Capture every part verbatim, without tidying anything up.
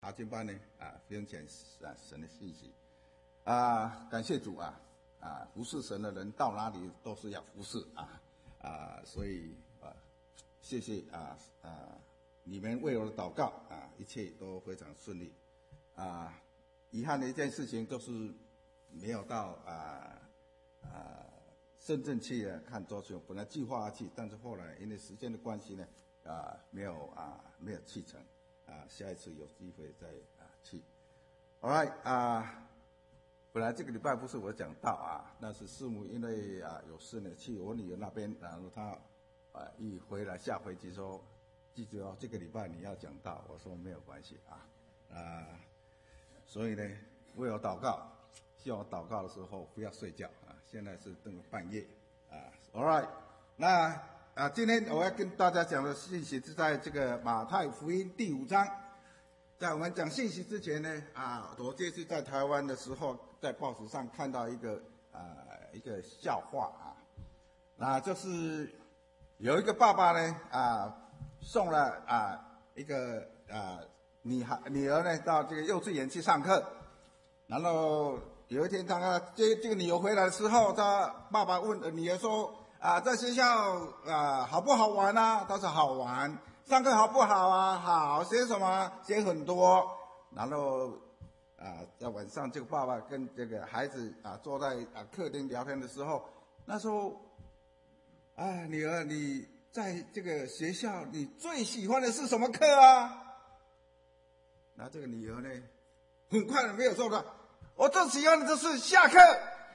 阿金班呢啊分享啊神的信息啊，感谢主啊啊，服侍神的人到哪里都是要服侍啊啊，所以啊谢谢啊啊你们为我的祷告啊，一切都非常顺利啊。遗憾的一件事情就是没有到啊啊深圳去了看周秀，本来计划要去，但是后来因为时间的关系呢啊没有啊没有去成啊，下一次有机会再啊去。All right 啊，本来这个礼拜不是我讲道啊，那是师母因为啊有事呢去我女儿那边，然后她啊一回来下飞机说，记住哦，这个礼拜你要讲道，我说没有关系啊啊。所以呢，为我祷告，希望我祷告的时候不要睡觉啊！现在是等半夜啊。All right， 那啊，今天我要跟大家讲的信息是在这个马太福音第五章。在我们讲信息之前呢，啊，我这次在台湾的时候，在报纸上看到一个啊一个笑话啊，那就是有一个爸爸呢啊送了啊一个啊。女孩女儿呢到这个幼稚园去上课，然后有一天他接这个女儿回来的时候，他爸爸问女儿说啊，在学校啊好不好玩啊？他说好玩。上课好不好啊？好。写什么？写很多。然后啊，在晚上这个爸爸跟这个孩子啊坐在啊客厅聊天的时候，那时候啊女儿，你在这个学校你最喜欢的是什么课啊？那这个女儿呢，很快的没有说的，我最喜欢的就是下课。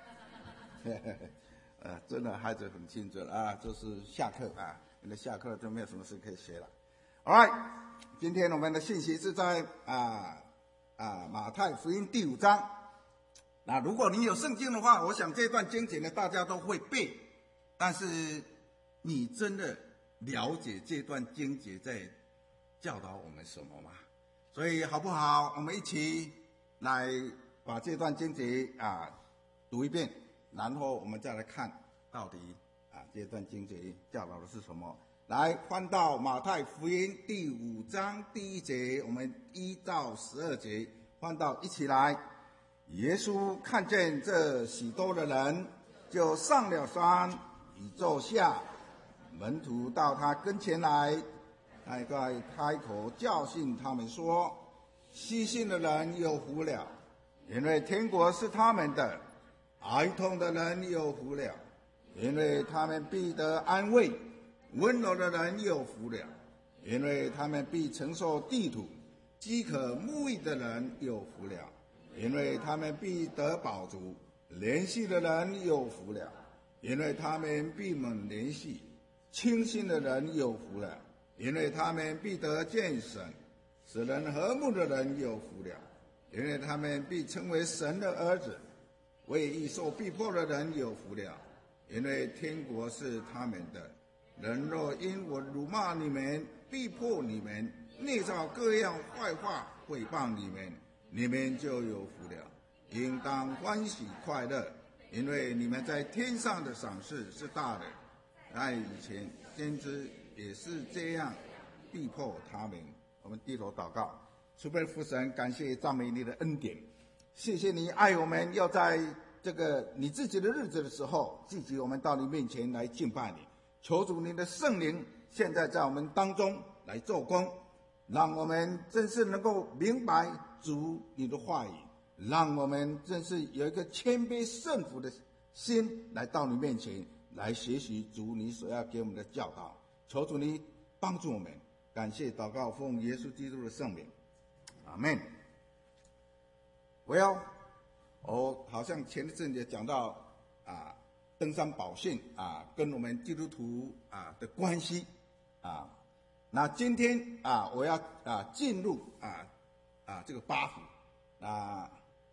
呃，真的孩子很清楚啊，就是下课啊，因为下课就没有什么事可以学了。All right， 今天我们的信息是在啊啊马太福音第五章。那如果你有圣经的话，我想这段经节呢大家都会背，但是你真的了解这段经节在教导我们什么吗？所以好不好？我们一起来把这段经节啊读一遍，然后我们再来看到底啊这段经节教导的是什么。来翻到马太福音第五章第一节，我们一到十二节翻到一起来。耶稣看见这许多的人，就上了山，一坐下，门徒到他跟前来。他在开口教训他们说：细心的人有福了，因为天国是他们的；哀痛的人有福了，因为他们必得安慰；温柔的人有福了，因为他们必承受地土；饥渴慕义的人有福了，因为他们必得饱足；怜惜的人有福了，因为他们必蒙怜惜；清心的人有福了，因为他们必得见神；使人和睦的人有福了，因为他们必称为神的儿子；为义受逼迫的人有福了，因为天国是他们的。人若因我辱骂你们，逼迫你们，捏造各样坏话毁谤你们，你们就有福了。应当欢喜快乐，因为你们在天上的赏赐是大的。在以前先知也是这样逼迫他们。我们低头祷告。慈悲父神，感谢赞美你的恩典，谢谢你爱我们，要在这个你自己的日子的时候聚集我们到你面前来敬拜你。求主你的圣灵现在在我们当中来做工，让我们真是能够明白主你的话语，让我们真是有一个谦卑顺服的心来到你面前来学习主你所要给我们的教导。求主你帮助我们，感谢祷告奉耶稣基督的圣名，阿们。我要我好像前一阵也讲到啊登山宝训啊，跟我们基督徒啊的关系啊。那今天啊，我要啊进入啊啊这个八福啊。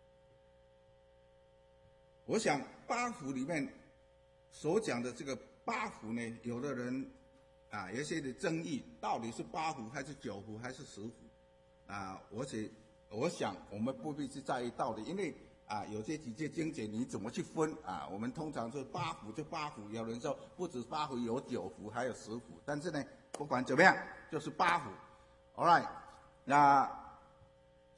我想八福里面所讲的这个八福呢，有的人啊有一些的争议，到底是八福还是九福还是十福啊？我想我想我们不必去在意到底，因为啊，有这几节经节你怎么去分啊？我们通常是八福就八福，有人说不止八福，有九福还有十福。但是呢，不管怎么样，就是八福。All right， 那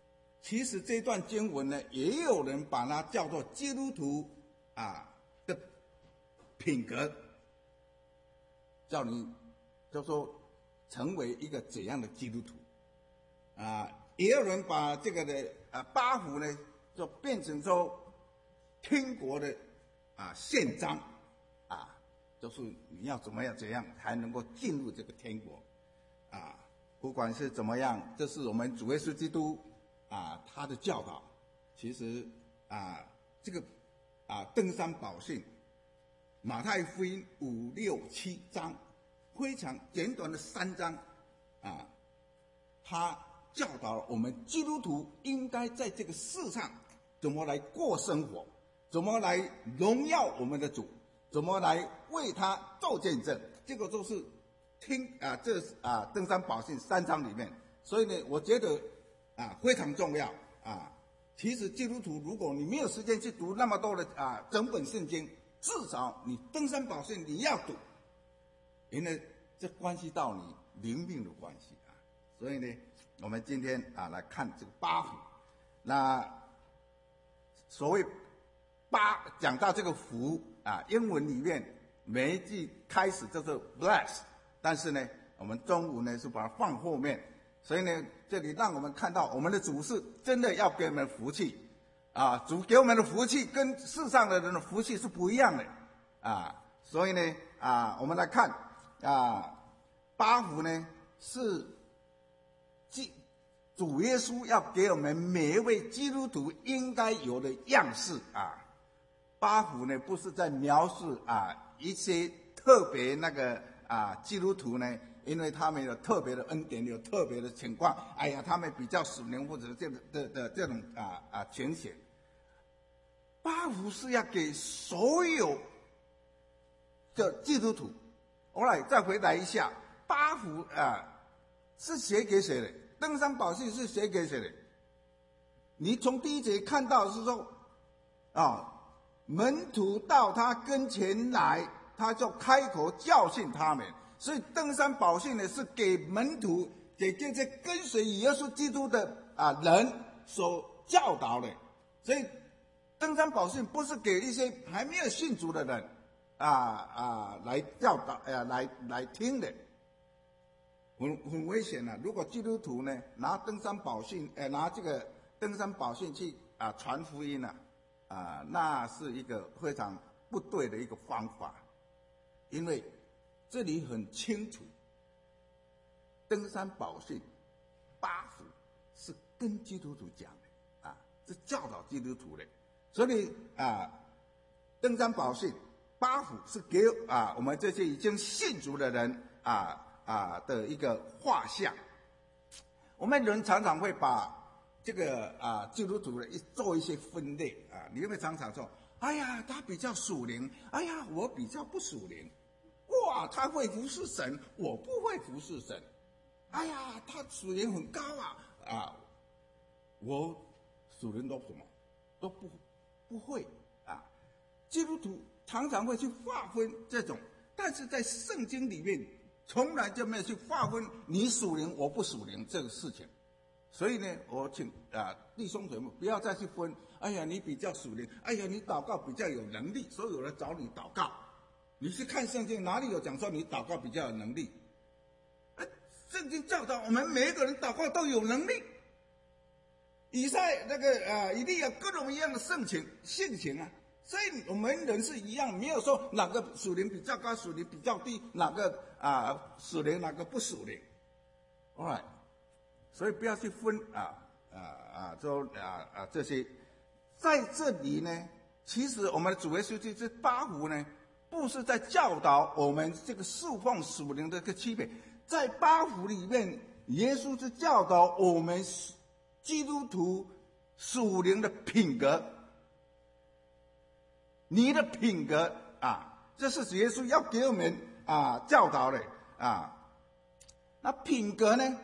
其实这段经文呢，也有人把它叫做基督徒啊的品格，叫你就说成为一个怎样的基督徒啊？也有人把这个的啊八福呢，就变成说天国的啊宪章啊，就是你要怎么样怎样才能够进入这个天国啊？不管是怎么样，这是我们主耶稣基督啊他的教导。其实啊这个啊登山宝训，马太福音五六七章非常简短的三章啊，他教导了我们基督徒应该在这个世上怎么来过生活，怎么来荣耀我们的主，怎么来为他做见证。这个都是听啊，这啊登山宝训三章里面，所以呢，我觉得啊非常重要啊。其实基督徒，如果你没有时间去读那么多的啊整本圣经，至少你登山宝训你要读，因为这关系到你灵命的关系啊。所以呢，我们今天啊来看这个八福。那所谓八，讲到这个福啊，英文里面每一句开始就是 bless， 但是呢，我们中文呢是把它放后面，所以呢，这里让我们看到我们的主是真的要给我们福气啊，主给我们的福气跟世上的人的福气是不一样的啊，所以呢啊，我们来看啊，八福呢是主耶稣要给我们每一位基督徒应该有的样式啊。八福呢不是在描述啊一些特别那个啊基督徒呢，因为他们有特别的恩典，有特别的情况，哎呀，他们比较属灵或者这的的的这种啊啊情形。八福是要给所有的基督徒。后来再回来一下，八福啊是写给谁的？登山宝训是写给谁的？你从第一节看到是说，啊，门徒到他跟前来，他就开口教训他们。所以登山宝训呢，是给门徒，给这些跟随耶稣基督的啊人所教导的。所以登山宝训不是给一些还没有信主的人啊啊来教导，呃来来听的。很很危险啊！如果基督徒呢拿登山宝训，呃拿这个登山宝训去啊传福音呢，啊、啊那是一个非常不对的一个方法，因为这里很清楚，登山宝训八福是跟基督徒讲的啊，是教导基督徒的，所以啊登山宝训八福是给啊我们这些已经信主的人啊。啊的一个画像，我们人常常会把这个啊基督徒的一做一些分类啊，你会常常说，哎呀，他比较属灵，哎呀，我比较不属灵，哇，他会服侍神，我不会服侍神，哎呀，他属灵很高啊，啊，我属灵都什么都不不会啊，基督徒常常会去划分这种，但是在圣经里面。从来就没有去划分你属灵我不属灵这个事情，所以呢，我请啊弟兄姊妹不要再去分。哎呀，你比较属灵，哎呀，你祷告比较有能力，所以有人找你祷告。你去看圣经，哪里有讲说你祷告比较有能力？哎，圣经教导我们每一个人祷告都有能力。以赛那个啊，以利亚各种一样的盛情性情啊。所以我们人是一样，没有说哪个属灵比较高，属灵比较低，哪个啊属灵，哪个不属灵。All right， 所以不要去分啊啊啊，说啊啊这些，在这里呢，其实我们的主耶稣这八福呢，不是在教导我们这个侍奉属灵的一个区别，在八福里面，耶稣是教导我们基督徒属灵的品格。你的品格啊，这是耶稣要给我们啊教导的啊。那品格呢，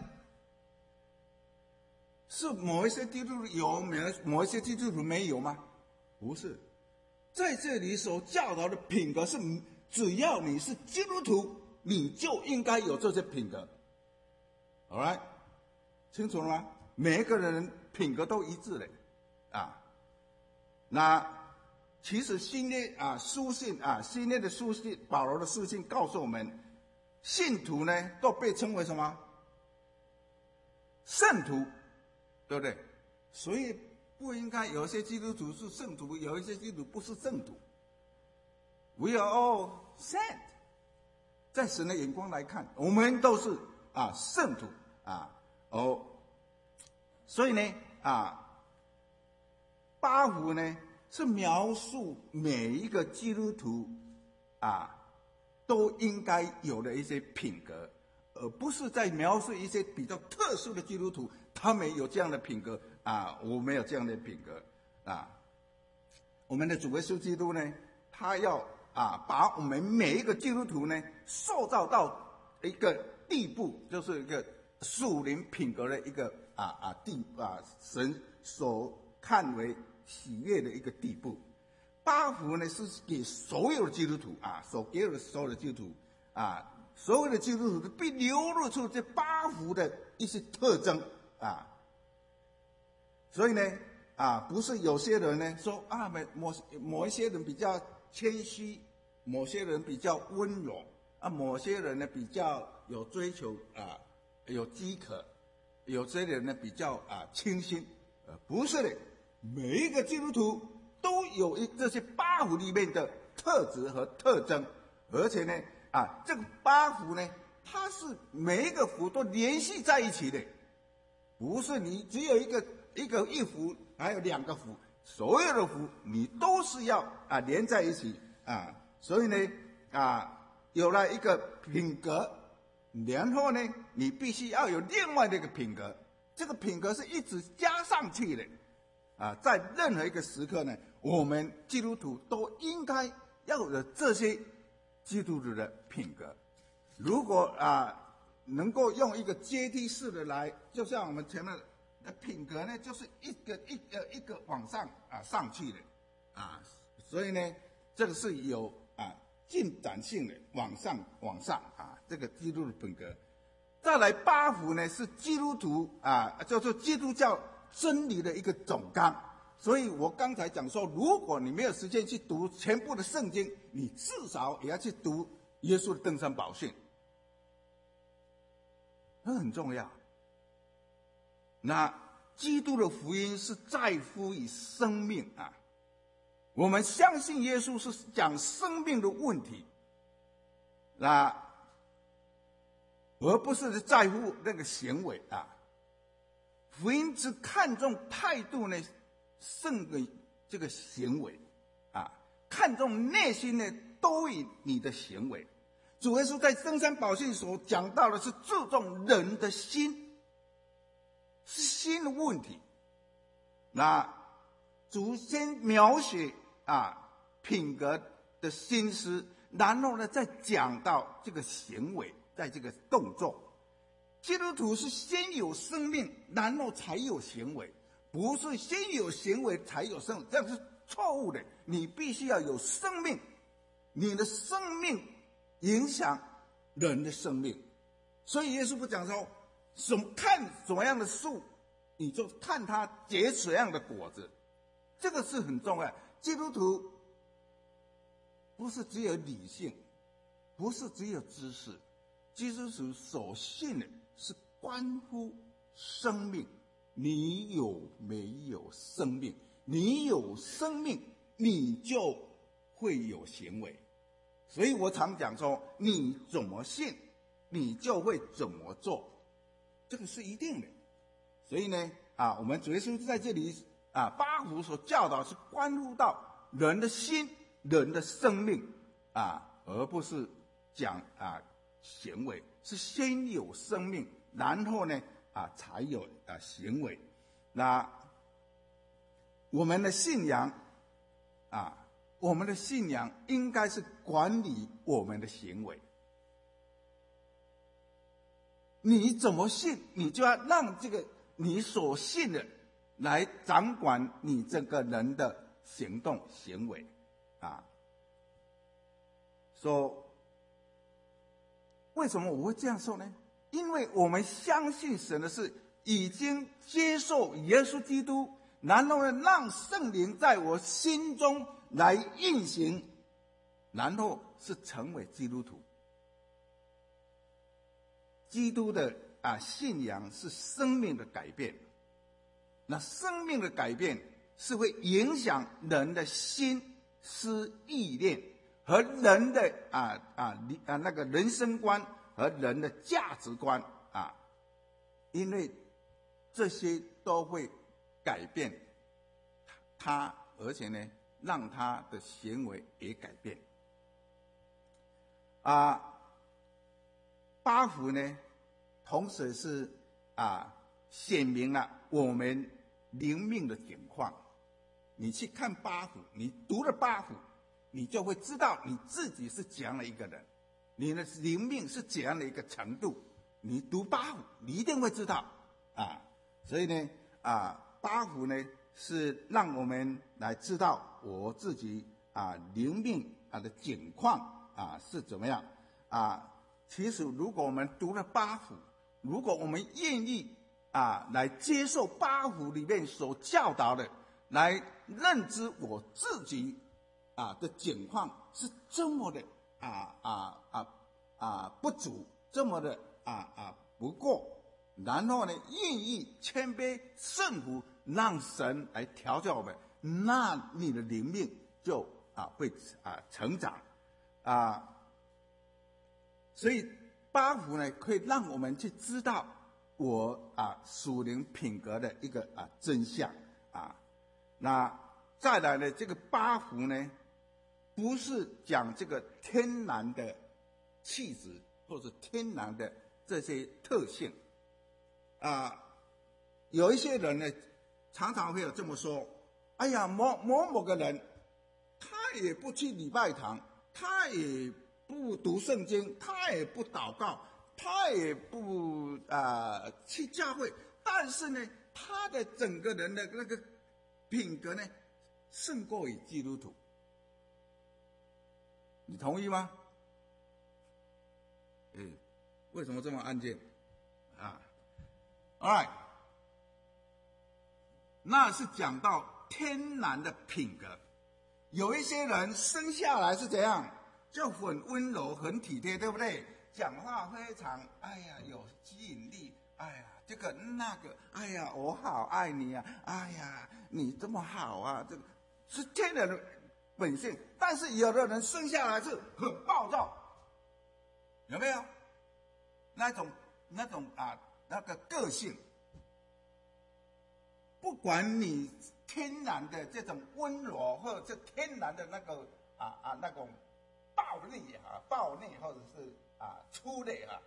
是某一些基督徒有，某一些基督徒没有吗？不是，在这里所教导的品格是，只要你是基督徒，你就应该有这些品格。All right， 清楚了吗？每一个人品格都一致的，啊，那其实新约啊书信啊新约的书信，保罗的书信告诉我们，信徒呢都被称为什么？圣徒，对不对？所以不应该有一些基督徒是圣徒，有一些基督徒不是圣徒。We are all saint， 在神的眼光来看，我们都是啊圣徒啊哦，所以呢啊八福呢是描述每一个基督徒啊都应该有的一些品格，而不是在描述一些比较特殊的基督徒，他们有这样的品格啊，我没有这样的品格啊。我们的主耶稣基督呢，他要啊把我们每一个基督徒呢塑造到一个地步，就是一个属灵品格的一个啊啊地啊神所看为喜悦的一个地步。八福呢是给所有的基督徒啊，所给予的所有的基督徒啊，所有的基督徒都必流露出这八福的一些特征啊。所以呢啊，不是有些人呢说啊，某某一些人比较谦虚，某些人比较温柔啊，某些人呢比较有追求啊，有饥渴，有些人呢比较啊清新，呃，不是的，每一个基督徒都有一这些八福里面的特质和特征，而且呢啊，这个八福呢，它是每一个福都联系在一起的，不是你只有一个一个一福，还有两个福，所有的福你都是要啊连在一起啊，所以呢啊，有了一个品格，然后呢，你必须要有另外的一个品格，这个品格是一直加上去的啊，在任何一个时刻呢，我们基督徒都应该要有这些基督徒的品格。如果啊能够用一个阶梯式的来，就像我们前面的品格呢，就是一个一个一个往上啊上去的啊，所以呢，这个是有啊进展性的，往上往上啊，这个基督的品格。再来八福呢，是基督徒啊，就是基督教真理的一个总纲。所以我刚才讲说，如果你没有时间去读全部的圣经，你至少也要去读耶稣的登山宝训，那很重要。那基督的福音是在乎于生命啊，我们相信耶稣是讲生命的问题，那而不是在乎那个行为啊。福音只看重态度呢，胜于这个行为啊，看重内心呢，多于你的行为。主耶稣在登山宝训所讲到的是注重人的心，是心的问题。那主先描写啊品格的心思，然后呢再讲到这个行为，在这个动作。基督徒是先有生命，然后才有行为，不是先有行为才有生命，这是错误的。你必须要有生命，你的生命影响人的生命。所以耶稣不讲说，什么看什么样的树，你就看它结什么样的果子，这个是很重要。基督徒不是只有理性，不是只有知识，基督徒所信的是关乎生命。你有没有生命？你有生命，你就会有行为。所以我常讲说，你怎么信，你就会怎么做，这个是一定的。所以呢，啊，我们主耶稣在这里啊，八福所教导是关乎到人的心、人的生命啊，而不是讲啊行为，是先有生命，然后呢啊才有啊行为。那我们的信仰啊，我们的信仰应该是管理我们的行为。你怎么信，你就要让这个你所信的来掌管你这个人的行动行为啊。说为什么我会这样说呢？因为我们相信神的事， 已经接受耶稣基督，然后呢，让圣灵在我心中来运行，然后是成为基督徒。基督的啊信仰是生命的改变，那生命的改变是会影响人的心思意念和人的啊啊啊那个人生观和人的价值观啊，因为这些都会改变他，而且呢，让他的行为也改变。啊，八福呢，同时是啊显明了我们灵命的景况。你去看八福，你读了八福，你就会知道你自己是怎样的一个人，你的灵命是怎样的一个程度。你读八福，你一定会知道啊。所以呢，啊，八福呢是让我们来知道我自己啊灵命啊的景况啊是怎么样啊。其实，如果我们读了八福，如果我们愿意啊来接受八福里面所教导的，来认知我自己啊的境况是这么的啊啊啊啊不足，这么的啊啊不过，然后呢，愿意谦卑顺服，让神来调教我们，那你的灵命就啊会啊成长啊。所以八福呢，可以让我们去知道我啊属灵品格的一个啊真相啊。那再来呢，这个八福呢，不是讲这个天然的气质或者天然的这些特性啊。有一些人呢，常常会有这么说：哎呀，某某某个人，他也不去礼拜堂，他也不读圣经，他也不祷告，他也不啊、呃、去教会，但是呢，他的整个人的那个品格呢，胜过于基督徒。你同意吗？哎，为什么这么安静啊 ？All right， 那是讲到天然的品格。有一些人生下来是怎样，就很温柔、很体贴，对不对？讲话非常哎呀有吸引力，哎呀这个那个，哎呀我好爱你啊，哎呀你这么好啊，这个是天然的本性。但是有的人生下来是很暴躁，有没有？那种那种啊那个个性，不管你天然的这种温柔，或者是天然的那个啊啊那种暴力啊暴力，或者是啊粗劣啊，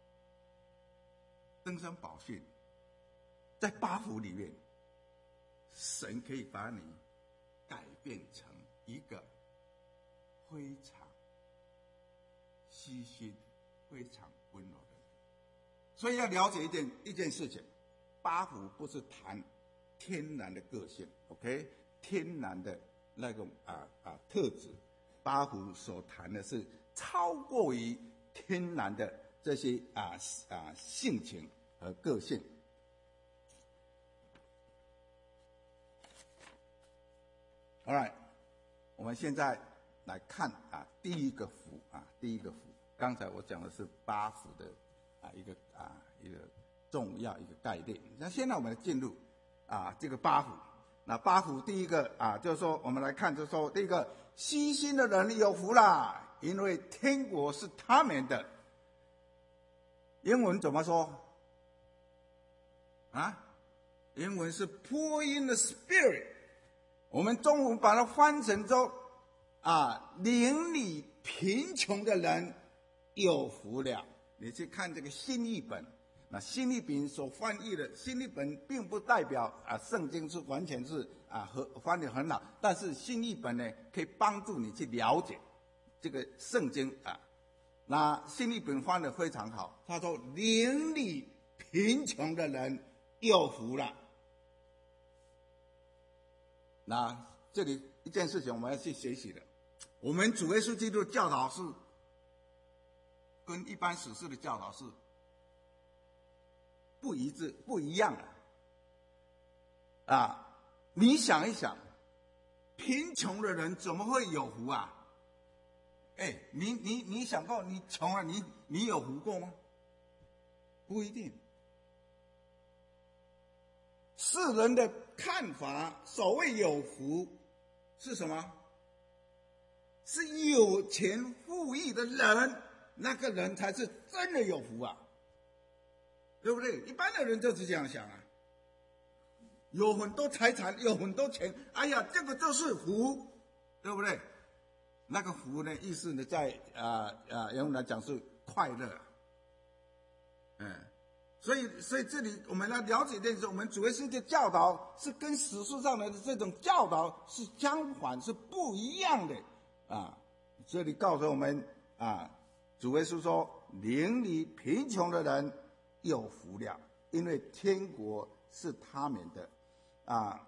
登山宝训，在八福里面，神可以把你改变成一个非常细心、非常温柔的人。所以要了解一件一件事情，八福不是谈天然的个性 ，OK， 天然的那种啊啊特质，八福所谈的是超过于天然的这些啊啊性情和个性。All right， 我们现在来看啊第一个福啊第一个福，刚才我讲的是八福的啊一个啊一个重要一个概念。那现在我们进入啊这个八福。那八福第一个啊就是说，我们来看就是说，第一个，虚心的人有福啦，因为天国是他们的。英文怎么说啊？英文是 poor in the spirit， 我们中文把它翻成说啊，邻里贫穷的人有福了。你去看这个新译本，那新译本所翻译的新译本并不代表啊圣经是完全是啊和翻译很好，但是新译本呢可以帮助你去了解这个圣经啊。那新译本翻得非常好，他说邻里贫穷的人有福了。那这里一件事情我们要去学习的，我们主耶稣基督的教导是跟一般史事的教导是不一致、不一样了。啊，你想一想，贫穷的人怎么会有福啊？哎，你你你想过，你穷了，你你有福过吗？不一定。世人的看法，所谓有福是什么？是有钱富裕的人，那个人才是真的有福啊，对不对？一般的人就是这样想啊，有很多财产，有很多钱，哎呀，这个就是福，对不对？那个福呢，意思呢，在啊啊，用来讲是快乐，嗯。所以，所以这里我们来了解一件事：我们主耶稣的教导是跟史书上的这种教导是相反，是不一样的啊。这里告诉我们啊，主耶稣说：“邻里贫穷的人有福了，因为天国是他们的。”啊，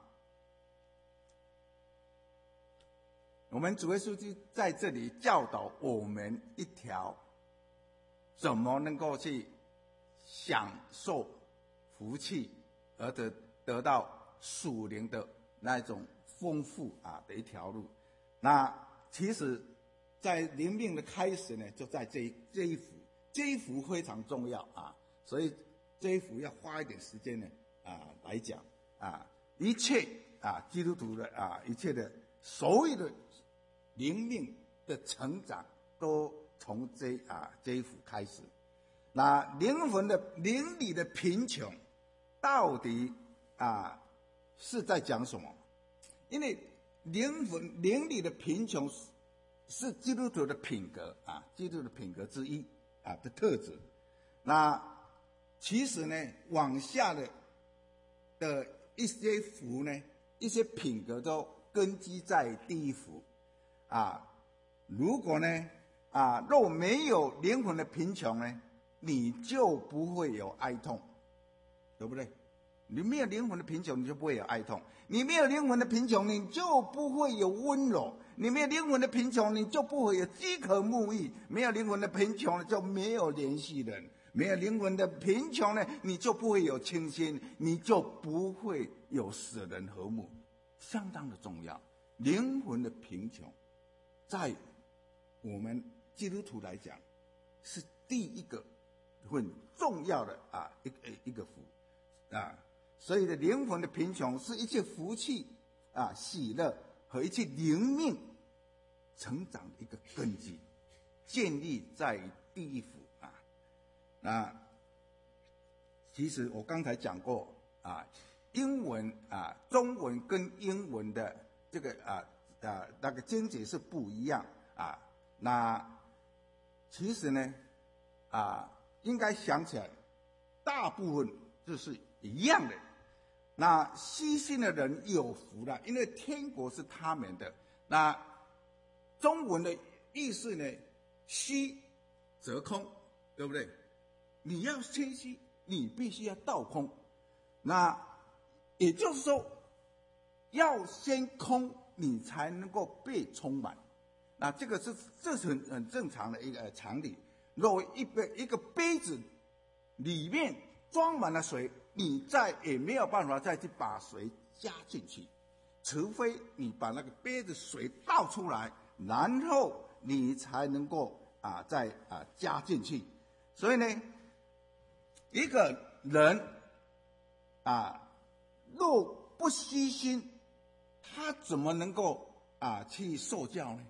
我们主耶稣就在这里教导我们一条怎么能够去享受福气，而得得到属灵的那种丰富啊的一条路。那其实，在灵命的开始呢，就在这一这一幅，这一幅非常重要啊，所以这一幅要花一点时间呢啊来讲啊，一切啊基督徒的啊一切的所有的灵命的成长，都从这啊这一幅开始。那灵魂的灵里的贫穷，到底啊是在讲什么？因为灵魂灵里的贫穷是是基督徒的品格啊，基督徒的品格之一啊的特质。那其实呢，往下的的一些福呢，一些品格都根基在第一福啊。如果呢啊若没有灵魂的贫穷呢，你就不会有哀痛，对不对？你没有灵魂的贫穷，你就不会有哀痛；你没有灵魂的贫穷，你就不会有温柔；你没有灵魂的贫穷，你就不会有饥渴慕义；没有灵魂的贫穷，就没有联系人；没有灵魂的贫穷呢，你就不会有清心，你就不会有使人和睦，相当的重要。灵魂的贫穷，在我们基督徒来讲，是第一个很重要的啊一个一个福啊，所以的灵魂的贫穷是一切福气啊、喜乐和一切灵命成长的一个根基，建立在第一福啊。那其实我刚才讲过啊，英文啊、中文跟英文的这个啊啊那个经节是不一样啊。那其实呢啊。应该想起来，大部分就是一样的。那虚心的人有福了，因为天国是他们的。那中文的意思呢，虚则空，对不对？你要谦虚，你必须要倒空。那也就是说，要先空，你才能够被充满。那这个是这是很很正常的一个常理。若一杯一个杯子里面装满了水，你再也没有办法再去把水加进去，除非你把那个杯子水倒出来，然后你才能够啊再啊加进去。所以呢，一个人啊若不虚心，他怎么能够啊去受教呢？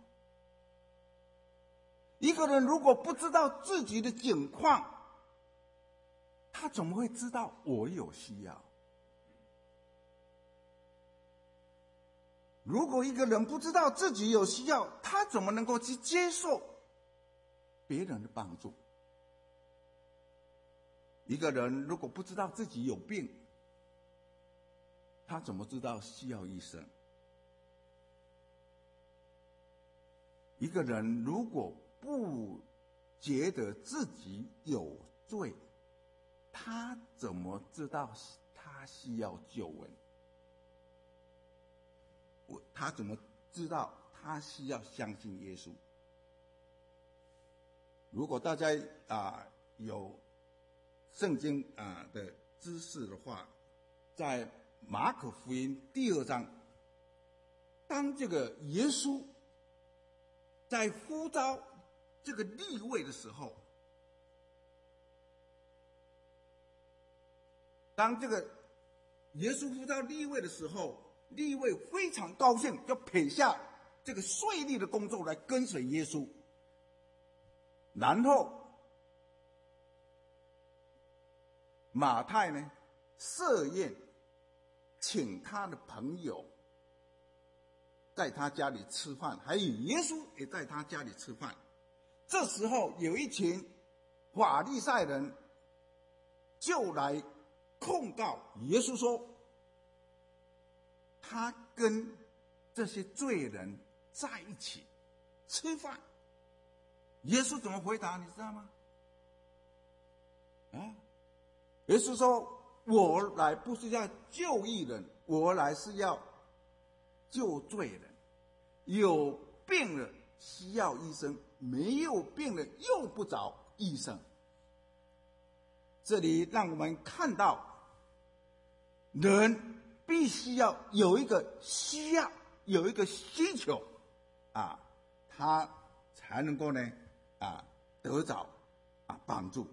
一个人如果不知道自己的境况，他怎么会知道我有需要？如果一个人不知道自己有需要，他怎么能够去接受别人的帮助？一个人如果不知道自己有病，他怎么知道需要医生？一个人如果不觉得自己有罪，他怎么知道他需要救恩？他怎么知道他需要相信耶稣？如果大家啊有圣经啊的知识的话，在马可福音第二章，当这个耶稣在呼召这个利未的时候，当这个耶稣呼召利未的时候，利未非常高兴，就撇下这个税吏的工作来跟随耶稣。然后马太呢设宴，请他的朋友在他家里吃饭，还有耶稣也在他家里吃饭。这时候有一群法利赛人就来控告耶稣说，他跟这些罪人在一起吃饭。耶稣怎么回答你知道吗？啊，耶稣说，我来不是要救义人，我来是要救罪人。有病了需要医生，没有病了用不着医生。这里让我们看到，人必须要有一个需要，有一个需求，啊，他才能够呢，啊，得着啊帮助。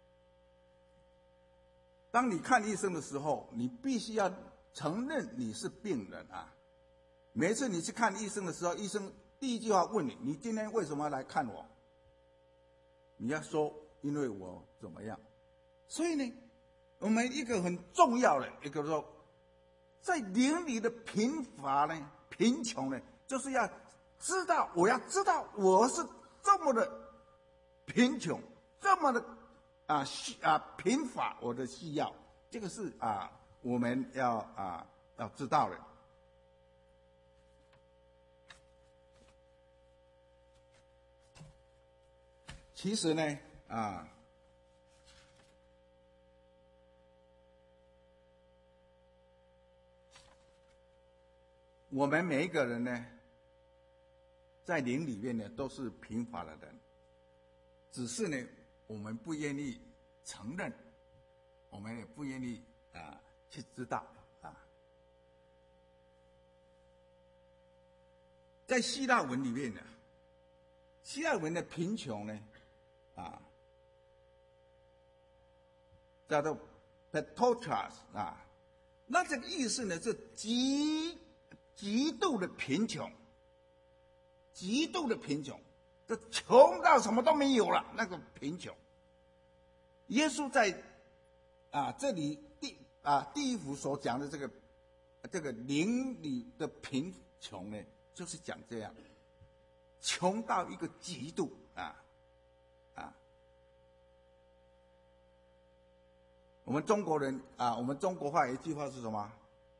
当你看医生的时候，你必须要承认你是病人啊。每次你去看医生的时候，医生第一句话问你：你今天为什么来看我？你要说因为我怎么样。所以呢，我们一个很重要的一个说，在灵里的贫乏呢、贫穷呢，就是要知道，我要知道我是这么的贫穷，这么的啊啊贫乏，我的需要，这个是啊我们要啊要知道的。其实呢，啊，我们每一个人呢，在灵里面呢，都是贫乏的人，只是呢，我们不愿意承认，我们也不愿意啊去知道啊。在希腊文里面呢，希腊文的贫穷呢，啊，叫做 petotras 啊，那这个意思呢是极极度的贫穷，极度的贫穷，这穷到什么都没有了，那个贫穷。耶稣在啊这里第啊第一幅所讲的这个这个灵里的贫穷呢，就是讲这样，穷到一个极度啊。我们中国人啊，我们中国话有一句话是什么？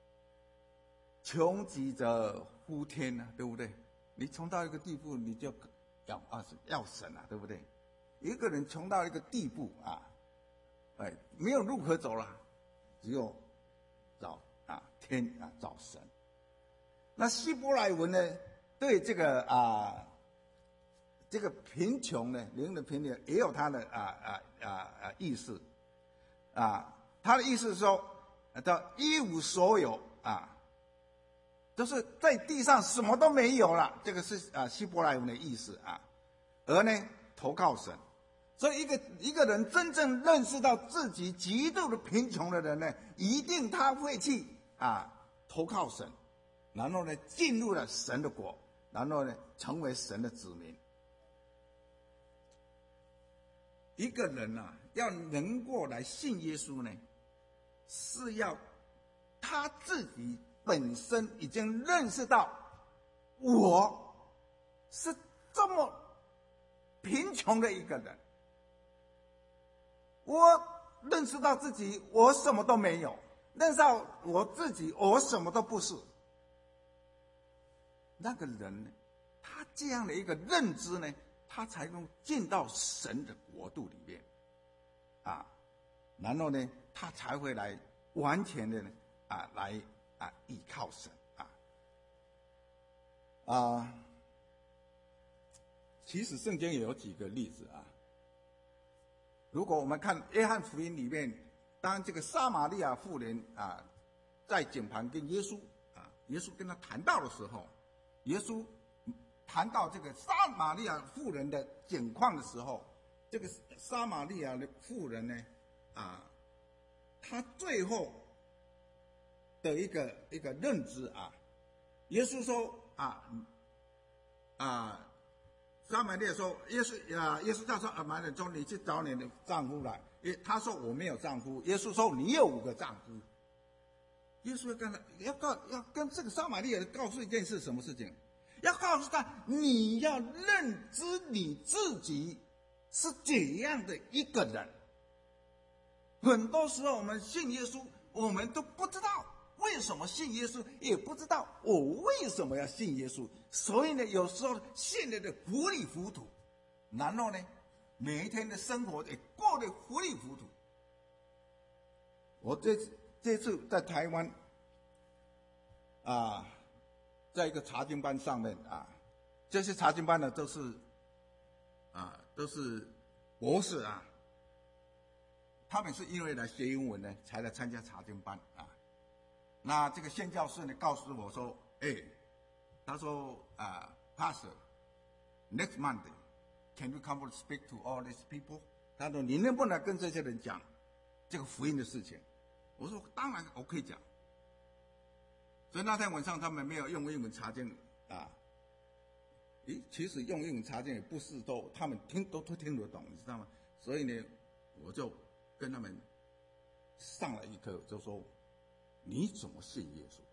穷极则呼天啊，对不对？你穷到一个地步，你就要啊要神啊，对不对？一个人穷到一个地步啊，哎，没有路可走了，只有找啊天啊找神。那希伯来文呢，对这个啊这个贫穷呢，灵的贫穷也有它的啊啊啊啊意思。啊，他的意思是说，叫一无所有啊，就是在地上什么都没有了，这个是啊希伯来文的意思啊。而呢，投靠神，所以一个一个人真正认识到自己极度的贫穷的人呢，一定他会去啊投靠神，然后呢进入了神的国，然后呢成为神的子民。一个人啊，要能够来信耶稣呢，是要他自己本身已经认识到，我是这么贫穷的一个人，我认识到自己我什么都没有，认识到我自己我什么都不是。那个人呢，他这样的一个认知呢，他才能进到神的国度里面，啊，然后呢，他才会来完全的呢，啊，来啊依靠神啊，啊，其实圣经也有几个例子啊。如果我们看约翰福音里面当这个撒玛利亚妇人啊，在井旁跟耶稣啊，耶稣跟他谈到的时候，耶稣谈到这个撒玛利亚妇人的境况的时候，这个撒玛利亚的妇人呢，啊，她最后的一个一个认知啊，耶稣说啊啊。撒玛利亚说：“耶稣啊，耶稣在说啊，马人中，你去找你的丈夫来。耶，他说我没有丈夫。耶稣说你有五个丈夫。耶稣要跟他要告要跟这个撒玛利亚告诉一件事，什么事情？要告诉他，你要认知你自己是怎样的一个人。很多时候我们信耶稣，我们都不知道为什么信耶稣，也不知道我为什么要信耶稣。所以呢，有时候信的的糊里糊涂，然后呢，每一天的生活也过得糊里糊涂。我这这次在台湾啊，在一个查经班上面啊，这些查经班呢都是啊都是博士啊，他们是因为来学英文呢，才来参加查经班啊。那这个宣教士呢告诉我说，哎，他说啊 ，Pastor, next Monday, can you come and speak to all these people？ 他说你能不能跟这些人讲这个福音的事情？我说当然我可以讲。所以那天晚上他们没有用英文查经啊，咦，其实用英文查经也不是都他们听都都听得懂，你知道吗？所以呢，我就跟他们上了一课，就说你怎么信耶稣？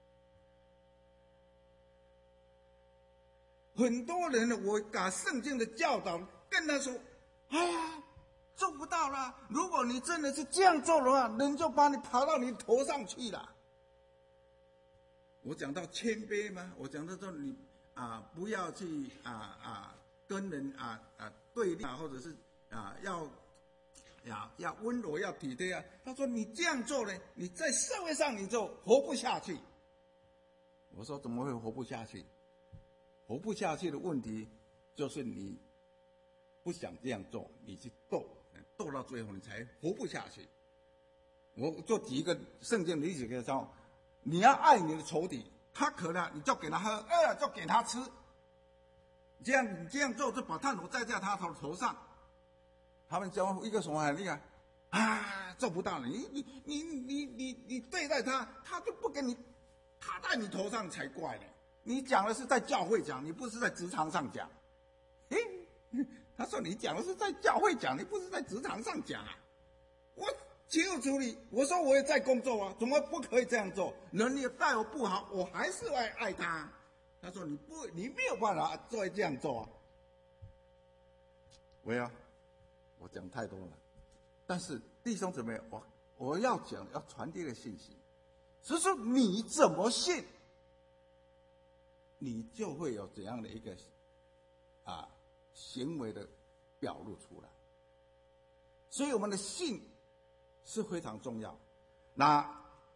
很多人呢，我把圣经的教导跟他说，哎呀，做不到啦！如果你真的是这样做的话，人就把你爬到你头上去了。我讲到谦卑吗？我讲到说你啊，不要去啊啊跟人啊啊对立啊，或者是啊要要要温柔要体贴啊。他说你这样做呢，你在社会上你就活不下去。我说怎么会活不下去？活不下去的问题就是你不想这样做，你去斗，斗到最后你才活不下去。我就举一个圣经例子给他说，你要爱你的仇敌，他渴了你就给他喝，饿了就给他吃，这样你这样做就把炭火栽在他头头上。他们教一个什么很厉害啊，做不到了，你你你你你你对待他，他就不跟你踏在你头上才怪呢。你讲的是在教会讲，你不是在职场上讲。嘿，他说你讲的是在教会讲，你不是在职场上讲啊。我情有处理，我说我也在工作啊，怎么不可以这样做？人也待我不好，我还是爱爱他。他说你不，你没有办法做这样做啊。我要，我讲太多了，但是弟兄姊妹，我我要讲要传递的信息，是说你怎么信，你就会有怎样的一个啊行为的表露出来。所以我们的信是非常重要。那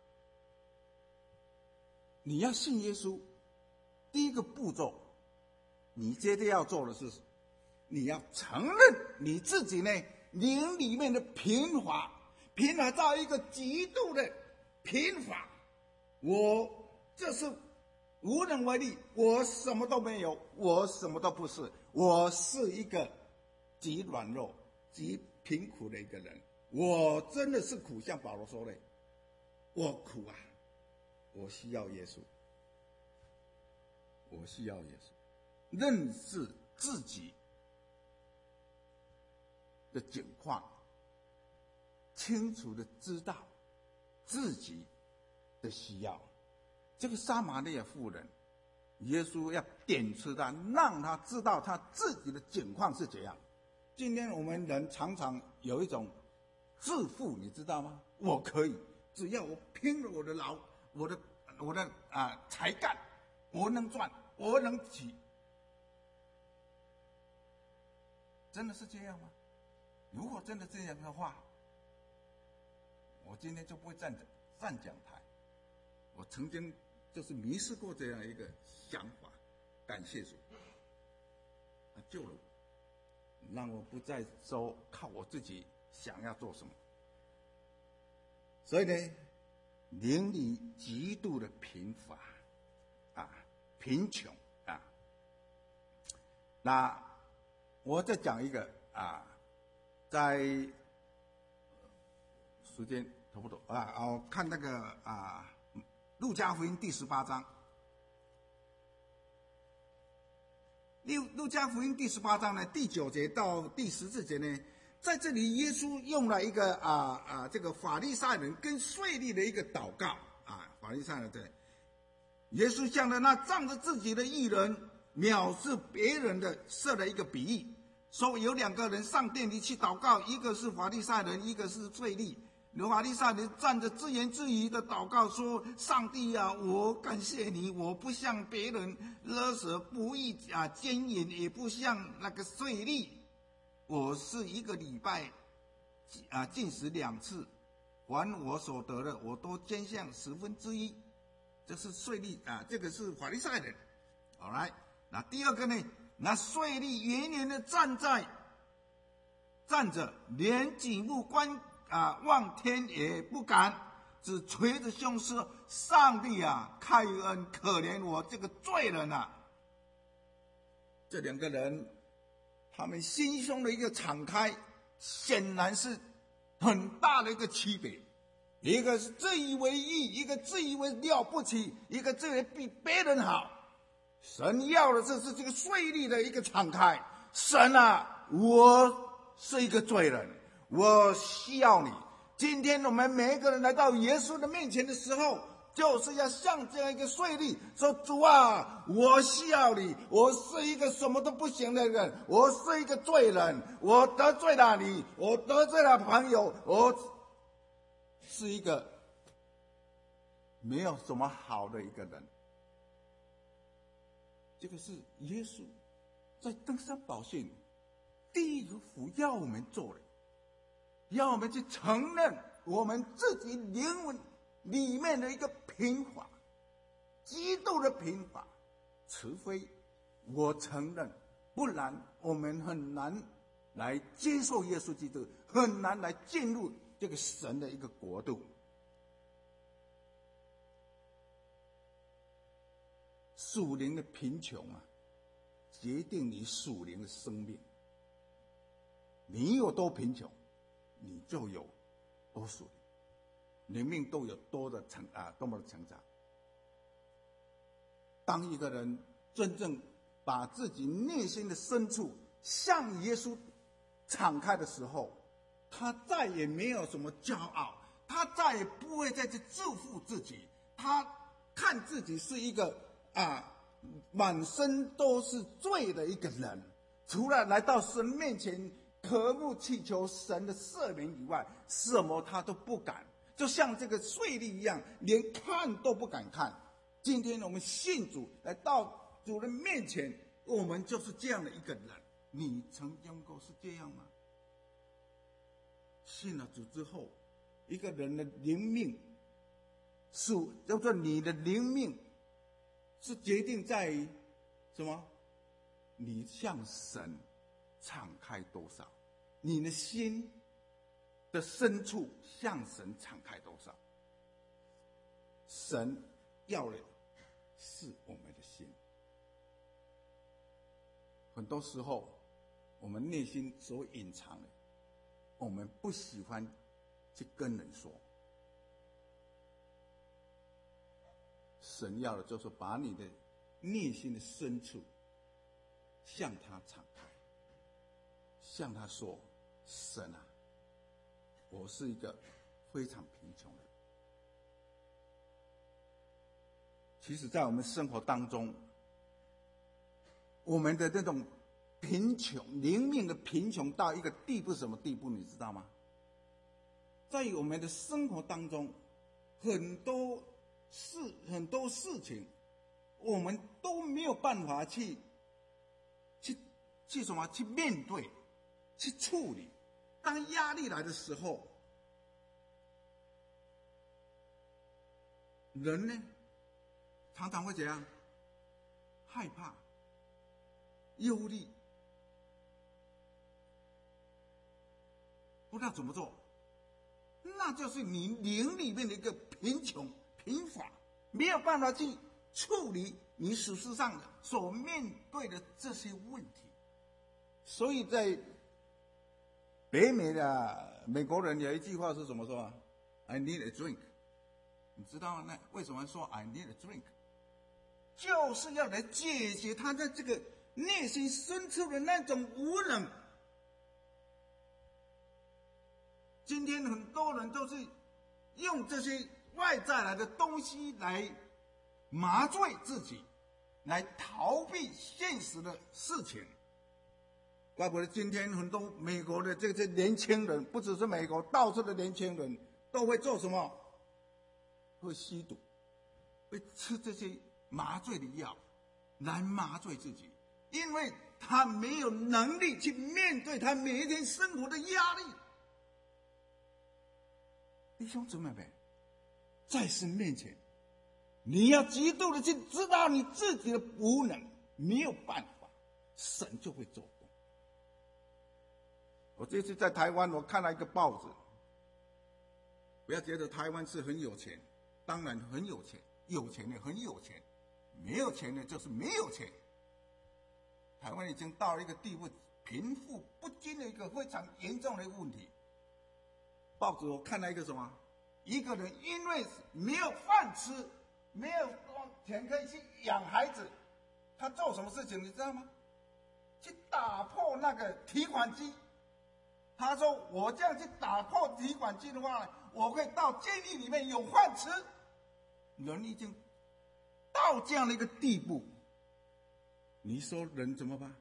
你要信耶稣，第一个步骤，你接着要做的是，你要承认你自己呢灵里面的贫乏，贫乏到一个极度的贫乏。我这是无能为力，我什么都没有，我什么都不是，我是一个极软弱、极贫苦的一个人。我真的是苦，像保罗说的，我苦啊，我需要耶稣，我需要耶稣，认识自己的境况，清楚的知道自己的需要。这个撒玛利亚妇人，耶稣要点出他，让他知道他自己的境况是怎样。今天我们人常常有一种自负，你知道吗？我可以，只要我拼了我的劳，我的我的啊才干，我能赚，我能起。真的是这样吗？如果真的这样的话，我今天就不会站站讲台。我曾经就是迷失过这样一个想法，感谢主，他救了我，让我不再说靠我自己想要做什么。 所以呢，邻里极度的贫乏啊，贫穷啊。那我再讲一个啊，在时间差不多啊，我看那个啊，《路加福音》第十八章。路路加福音第十八章呢，第九节到第十四节呢，在这里耶稣用了一个啊啊这个法利赛人跟税吏的一个祷告啊，法利赛人对，耶稣向着那仗着自己的义人藐视别人的设了一个比喻，说有两个人上殿里去祷告，一个是法利赛人，一个是税吏。法利赛人站着自言自语的祷告说：“上帝啊，我感谢你，我不像别人勒索不义啊奸淫，也不像那个税吏。我是一个礼拜啊禁食两次，凡我所得的，我都捐向十分之一。”这是税吏啊，这个是法利赛人。好来，那第二个呢？那税吏远远的站在站着，连举目观。啊，望天也不敢，只捶着胸说：“上帝啊，开恩可怜我这个罪人啊！”这两个人，他们心胸的一个敞开，显然是很大的一个区别。一个是自以为义，一个自以为了不起，一个自以为比别人好。神要的这是这个税吏的一个敞开。神啊，我是一个罪人。我需要你。今天我们每一个人来到耶稣的面前的时候，就是要像这样一个税吏说：“主啊，我需要你。我是一个什么都不行的人，我是一个罪人，我得罪了你，我得罪了朋友，我是一个没有什么好的一个人。”这个是耶稣在登山宝训第一个福要我们做的。要我们去承认我们自己灵魂里面的一个贫乏，极度的贫乏。除非我承认，不然我们很难来接受耶稣基督，很难来进入这个神的一个国度。属灵的贫穷啊，决定你属灵的生命。你有多贫穷，你就有多属灵，灵命都有多的成啊，多么的成长。当一个人真正把自己内心的深处向耶稣敞开的时候，他再也没有什么骄傲，他再也不会再去自负自己，他看自己是一个啊满身都是罪的一个人，除了来到神面前渴慕祈求神的赦免以外，什么他都不敢，就像这个税吏一样，连看都不敢看。今天我们信主来到主人面前，我们就是这样的一个人。你曾经过是这样吗？信了主之后，一个人的灵命是叫做你的灵命是决定在于什么？你向神敞开多少，你的心的深处向神敞开多少。神要的是我们的心。很多时候我们内心所隐藏的，我们不喜欢去跟人说。神要的就是把你的内心的深处向他敞开，向他说：神啊，我是一个非常贫穷的人。其实在我们生活当中，我们的那种贫穷，灵命的贫穷到一个地步，什么地步你知道吗？在我们的生活当中，很多事很多事情我们都没有办法去去去什么去面对去处理。当压力来的时候，人呢常常会怎样？害怕、忧虑，不知道怎么做。 那就是你灵里面的一个贫穷、贫乏，没有办法去处理你事实上所面对的这些问题。所以在北美的美国人有一句话是怎么说啊 ？I need a drink。你知道那为什么说 I need a drink？ 就是要来解决他的这个内心深处的那种无能。今天很多人都是用这些外在来的东西来麻醉自己，来逃避现实的事情。怪不得今天很多美国的这些年轻人，不只是美国，到处的年轻人都会做什么？会吸毒，会吃这些麻醉的药来麻醉自己，因为他没有能力去面对他每一天生活的压力。弟兄姊妹们，在神面前，你要极度的去知道你自己的无能，没有办法，神就会做工。我这次在台湾，我看了一个报纸，不要觉得台湾是很有钱，当然很有钱，有钱的很有钱，没有钱的就是没有钱。台湾已经到了一个地步，贫富不均的一个非常严重的问题。报纸我看到一个什么？一个人因为没有饭吃，没有钱可以去养孩子，他做什么事情你知道吗？去打破那个提款机。他说：“我这样去打破提款机的话，我可以到监狱里面有饭吃。”人已经到这样的一个地步，你说人怎么办？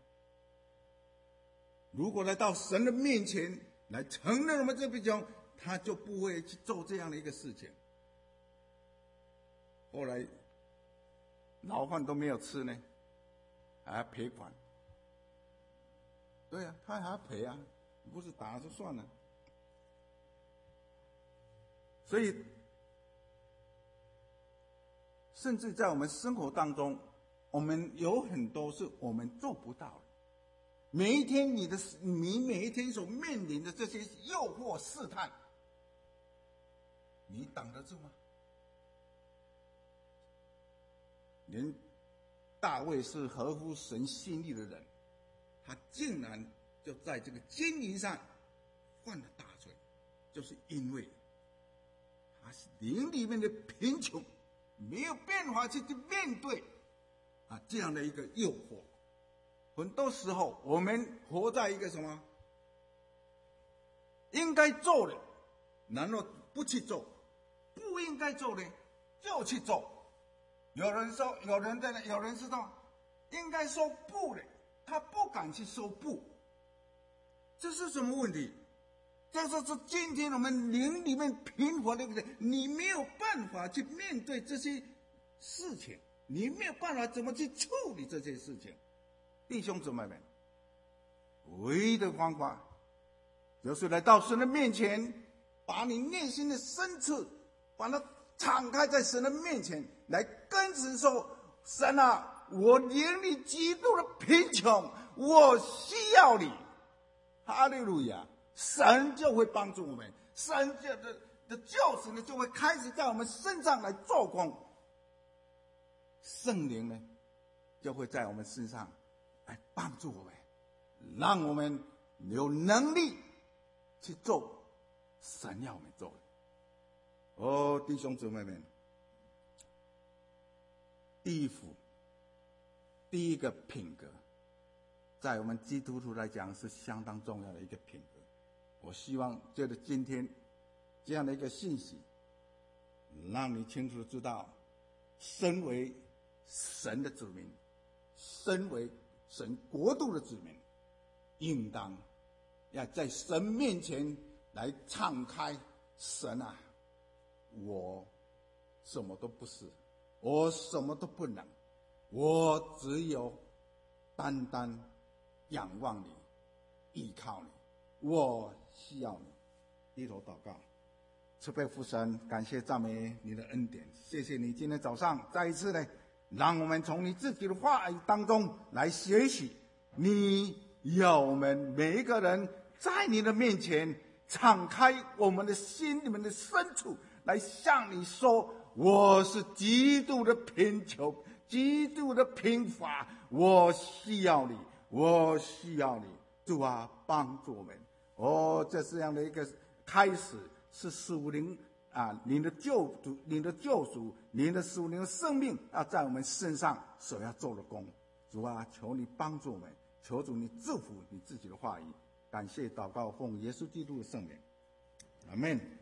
如果来到神的面前来承认我们这贫穷，他就不会去做这样的一个事情。后来牢饭都没有吃呢，还要赔款。对啊，他还要赔啊，不是打就算了。所以，甚至在我们生活当中，我们有很多是我们做不到的。每一天你的你每一天所面临的这些诱惑试探，你挡得住吗？连大卫是合乎神心意的人，他竟然就在这个奸淫上犯了大罪，就是因为他是灵里面的贫穷，没有办法去面对啊这样的一个诱惑。很多时候我们活在一个什么应该做的，然后不去做；不应该做的就去做。有人说，有人在那，有人知道应该说不的，他不敢去说不。这是什么问题？这就是今天我们灵里面贫乏的问题，你没有办法去面对这些事情，你没有办法怎么去处理这些事情。弟兄姊妹们，唯一的方法就是来到神的面前，把你内心的深处把它敞开在神的面前，来跟神说：神啊，我灵里极度的贫穷，我需要你。哈利路亚！神就会帮助我们，神就的的救赎呢，就会开始在我们身上来做工。圣灵呢，就会在我们身上来帮助我们，让我们有能力去做神要我们做的。哦，弟兄姊妹们，第一幅第一个品格，在我们基督徒来讲是相当重要的一个品格。我希望借着今天这样的一个信息，让你清楚知道，身为神的子民，身为神国度的子民，应当要在神面前来敞开。神啊，我什么都不是，我什么都不能，我只有单单仰望你，依靠你，我需要你。低头祷告。慈悲父神，感谢赞美你的恩典，谢谢你今天早上再一次呢，让我们从你自己的话语当中来学习，你要我们每一个人在你的面前敞开我们的心里面的深处，来向你说，我是极度的贫穷，极度的贫乏，我需要你，我需要你，主啊，帮助我们。哦，这这样的一个开始，是属灵啊，您的救主，您的救赎，您的属灵的生命要在我们身上所要做的工。主啊，求你帮助我们，求主你祝福你自己的话语。感谢祷告，奉耶稣基督的圣名，阿们。